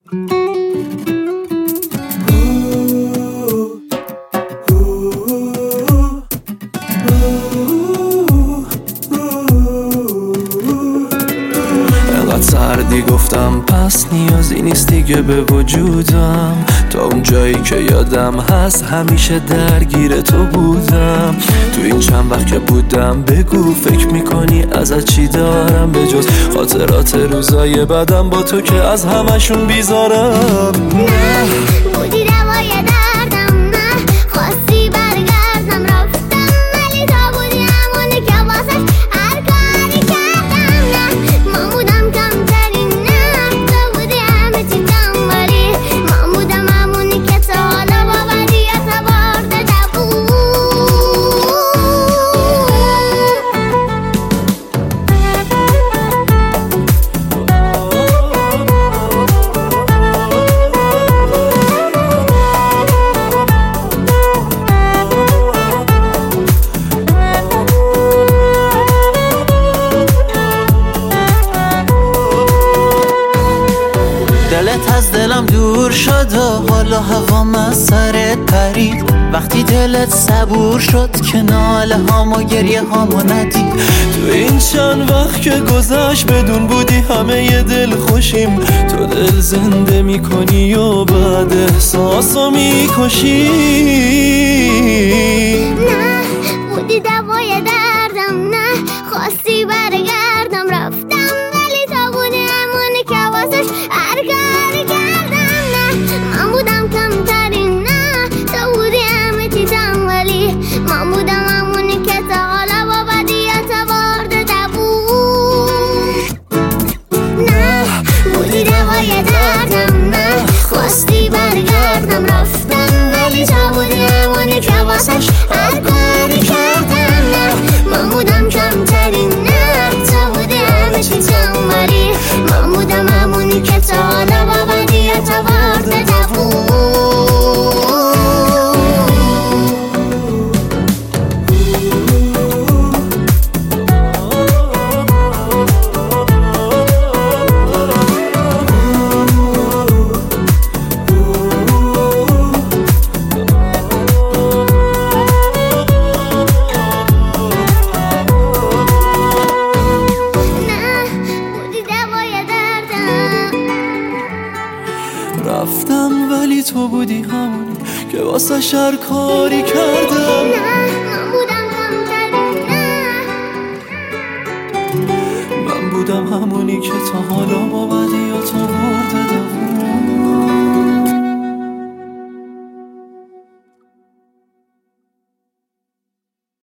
سردی گفتم پس نیازی نیست دیگه به وجودم، تا اون جایی که یادم هست همیشه درگیر تو بودم. تو این چند وقت که بودم بگو فکر میکنی ازت چی دارم به جز خاطرات روزای بعدم با تو که از همشون بیزارم. نه بودی دوای دردم، نه خواستی برگردم رفتم، ولی تو بودی همونی که واسش هر کاری کردم. نه من بودم کمترین، نه تو بودی همه چیزم، ولی من بودم همونی که تا حالا با بدیت برده بود. دلت از دلم دور شد و حالا هوام از سرت پرید، وقتی دلت صبور شد که ناله هام و گریه هامو ندید. تو این چند وقت که گذشت بدون بودی همه ی دل خوشیم، تو دل زنده میکنی و بعد احساسو میکشی. نه بودی دوای دردم، نه خواستی برگردم رفتم، ولی تو بودی همونی که واسش هر کاری کردم. نه من بودم کمترین، نه تو بودی همه چیزم، ولی من بودم همونی که تا حالا با بدیت برده بود. نه بودی دوای دردم، نه خواستی برگردم رفتم، ولی تو بودی همونی که واسش هر کاری کردم. نه من بودم کمترین، نه تو بودی همه چیزم، ولی من بودم همونی که تا حالا با بدیت برده بود. رفتم ولی تو بودی همونی که واسه شر کاری کردم. نه من بودم کمترین، من بودم همونی که تا حالا با بدیات آورده